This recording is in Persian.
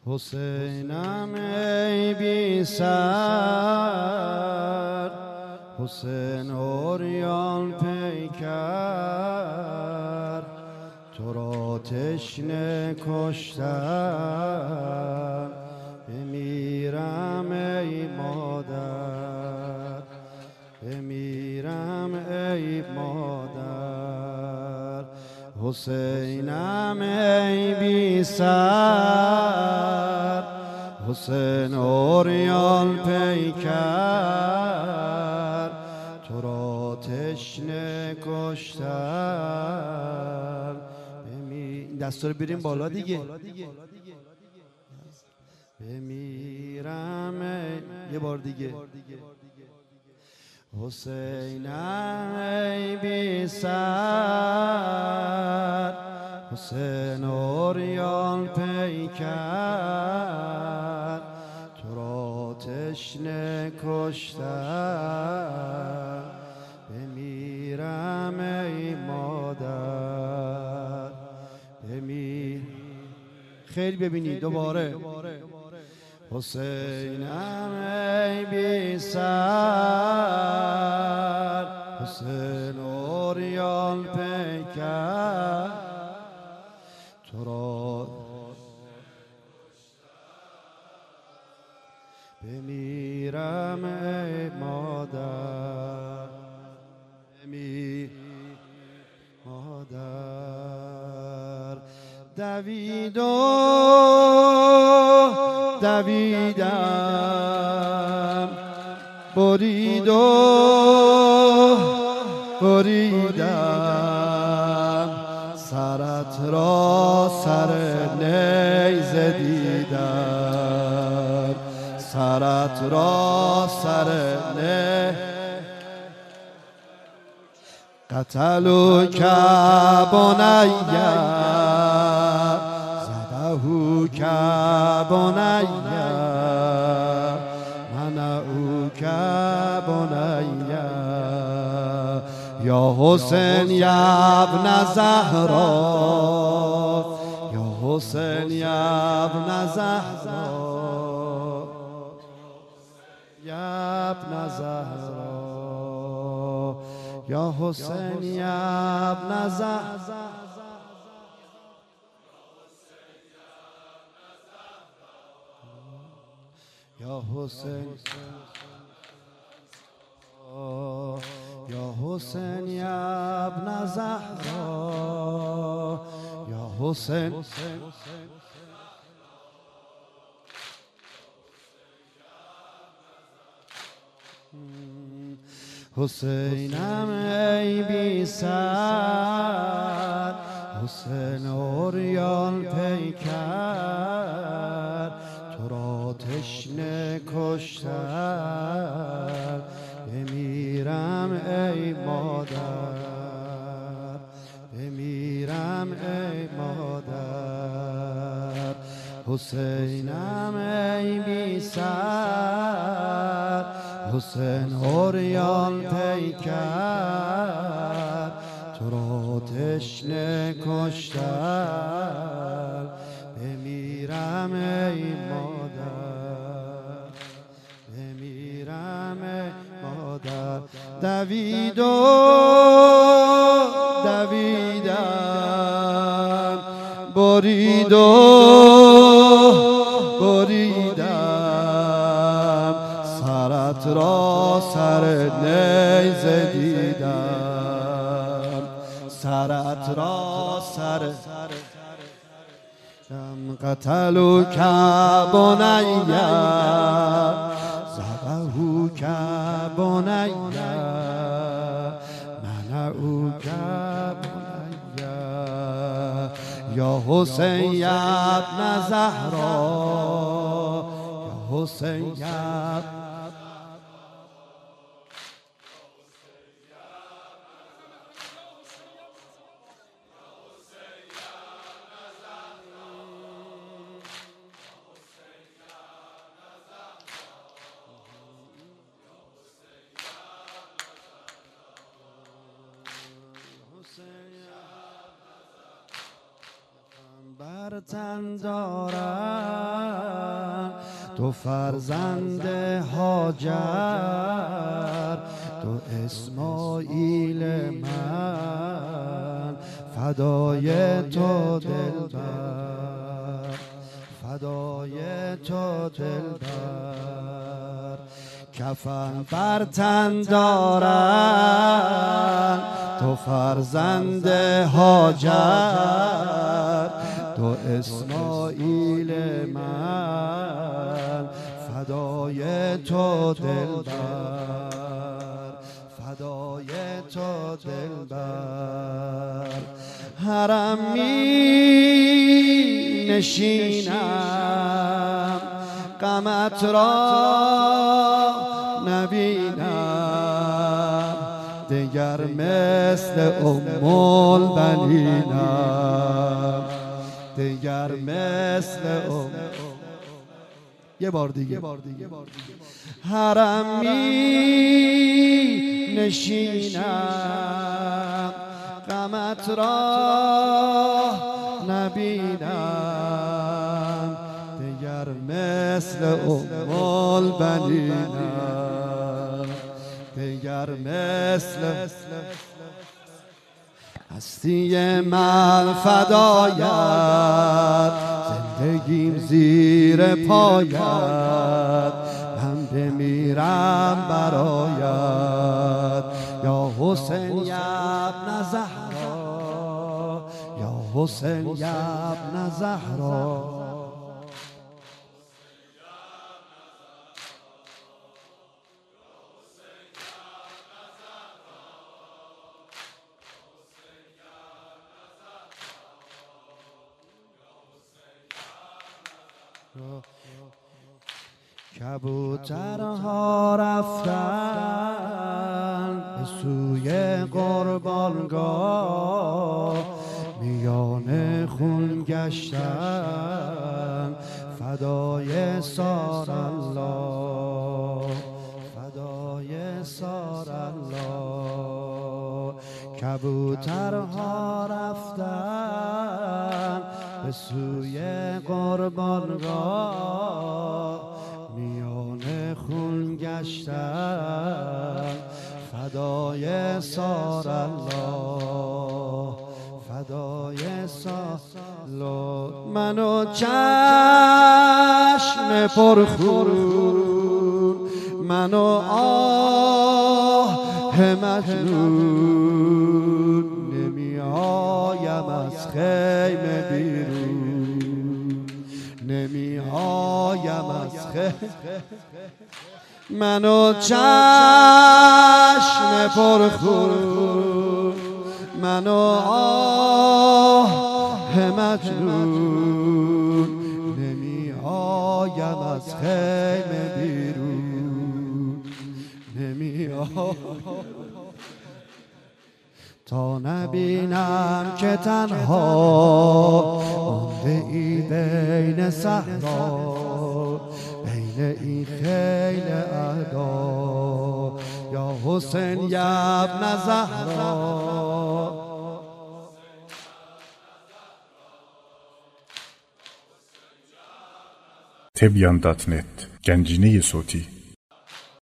حسینم ای بی سر، حسین عریان پیکر، تو را تشنه کشتن بمیرم ای مادر، بمیرم ای مادر. حسینم ای بی سر، حسین عریان پیکر، تو را تشنه کشتن. دستا رو بریم بالا دیگه. بمیرم یه بار دیگه. حسینم ای بی سر، حسین عریان پیکر، تو را تشنه کشتن بمیرم ای مادر، خیلی ببینید دوباره. حسینم ای بی سر، حسین عریان پیکر، تو را بمیرم ای مادر، مادر. دویدم برید و بریدم، سرت را سر نیزه دیدم، سرت را سر نیزه. قتلوک بنیا زدهوک بنیا منعوک بنیا، یا حسین یا ابن زهرا، یا حسین یا ابن زهرا، یا ابن زهرا، یا حسین یا ابن زهرا، یا حسین، یا حسین یا ابن زهرا، یا حسین. حسینم ای بی سر، حسین عریان پیکر، تو را تشنه کشتن بمیرم ای مادر، بمیرم ای مادر. حسینم ای بی سر، حسین عریان پیکر، تو را تشنه کشتن بمیرم ای مادر، بمیرم ای مادر. دویدم برید و بریدم، سرت را سر نیزه دیدم، سرت را سر. قتلوک بنیا زدهوک بنیا منعوک بنیا، یا حسین یا ابن زهرا، یا حسین یا بر تن دارم، تو فرزند هاجر، تو اسماعیل من، فدای تو دلبر، فدای تو دلبر. کفن بر تن دارم، تو فرزند هاجر، تو اسماعیل من، فدای تو دلبر، فدای تو دلبر. حرم می نشینم، غمت را نبینم، دیگر مثل البنینم، دیگر مثل یه بار دیگه. حرم می نشینم، غمت را نبینم، دیگر مثل البنینم، دیگر مثل هستی من فدایت، زندگیم زیر پایت، من بمیرم برایت. یا حسین یا ابن زهرا، یا حسین یا ابن زهرا. کبوترها رفتن به سوی قربانگاه، میان خون گشتن، فدای سار الله، فدای سار الله. کبوترها رفتن به سوی قربانگاه، میان خون گشتن، فدای سار الله، فدای سار الله. منو چشم پرخون، منو آه مجنون، نمی آیم از خیمه بیرون، نمی آیم از خیمه. منو چشم پرخون، منو آه مجنون، نمی آیم از خیمه بیرون، نمی آیم تا نبینم که تنها مانده ای بین صحرا، بین این خیل اعدا. یا حسین یا ابن زهرا. Tebyan.net Gencine صوتی